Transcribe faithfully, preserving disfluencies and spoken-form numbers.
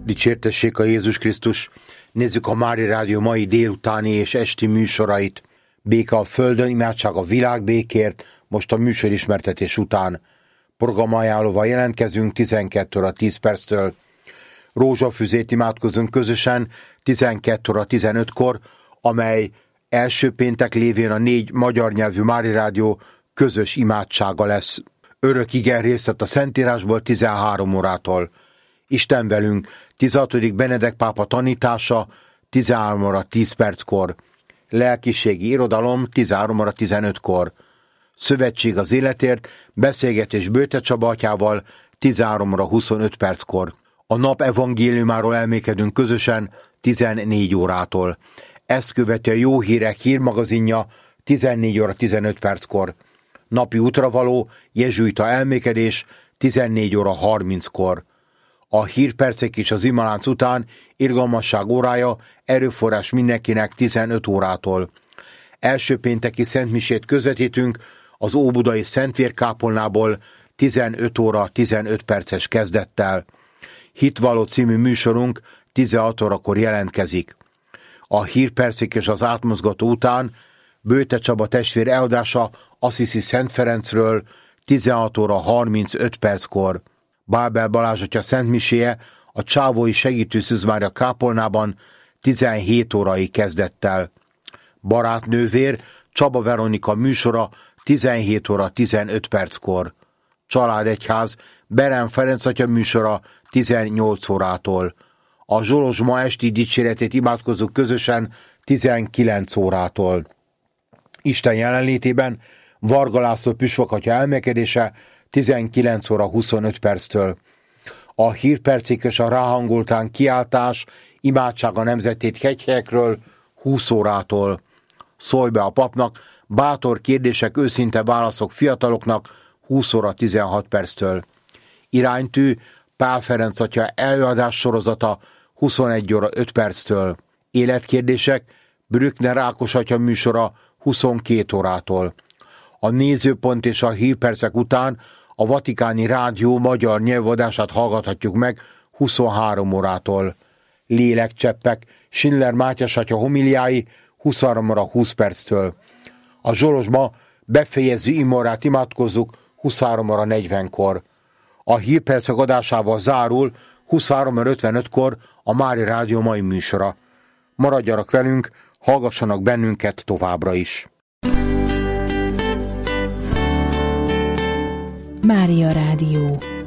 Dicsértessék a Jézus Krisztus! Nézzük a Mária Rádió mai délutáni és esti műsorait. Béke a földön, imádság a világbékért, most a műsorismertetés után. Programajánlóval jelentkezünk tizenkét óra tíz perctől. Rózsafüzét imádkozunk közösen tizenkét óra tizenötkor, amely első péntek lévén a négy magyar nyelvű Mária Rádió közös imádsága lesz. Örök igen részlet a Szentírásból tizenhárom órától. Isten velünk, tizenhatodik Benedek pápa tanítása tizenhárom óra tíz perckor. Lelkiségi irodalom tizenhárom óra tizenötkor. Szövetség az életért, beszélgetés Böjte Csaba atyával tizenhárom óra huszonöt perckor. A nap evangéliumáról elmékedünk közösen tizennégy órától. Ezt követi a Jó Hírek hírmagazinja tizennégy óra tizenöt perckor. Napi útravaló jezsuita elmékedés tizennégy óra harminckor. A hírpercek is az imalánc után irgalmasság órája, erőforrás mindenkinek tizenöt órától. Első pénteki szentmisét közvetítünk az óbudai Szentvérkápolnából tizenöt óra tizenöt perces kezdettel. Hitvalló című műsorunk tizenhat órakor jelentkezik. A hírpercek és az átmozgató után Böjte Csaba testvér eladása Assisi Szent Ferencről tizenhat óra harmincöt perckor. Bábel Balázs atya szentmiséje a Csávói Segítő Szűz Mária kápolnában tizenhét órai kezdettel. Barátnővér Csaba Veronika műsora tizenhét óra tizenöt perckor. Családegyház Berem Ferenc atya műsora tizennyolc órától. A Zsolozsma esti dicséretét imádkozzuk közösen tizenkilenc órától. Isten jelenlétében Varga László püspök atya elmekedése tizenkilenc óra huszonöt perctől. A hírpercik és a ráhangoltán kiáltás, imádság a nemzetét hegyhelyekről húsz órától. Szólj be a papnak, bátor kérdések, őszinte válaszok fiataloknak húsz óra tizenhat perctől. Iránytű Pál Ferenc atya előadás sorozata huszonegy óra öt perctől. Életkérdések Brückner Ákos atya műsora huszonkét órától. A nézőpont és a hírpercek után a Vatikáni Rádió magyar nyelvadását hallgathatjuk meg huszonhárom órától. Lélekcseppek Schindler Mátyás atya homiliái huszonhárom óra húsz perctől. A Zsolozsma befejező imorát imádkozzuk huszonhárom óra negyvenkor. A hírpercek adásával zárul huszonhárom óra ötvenötkor a Mária Rádió mai műsora. Maradjanak velünk, hallgassanak bennünket továbbra is. Mária Rádió.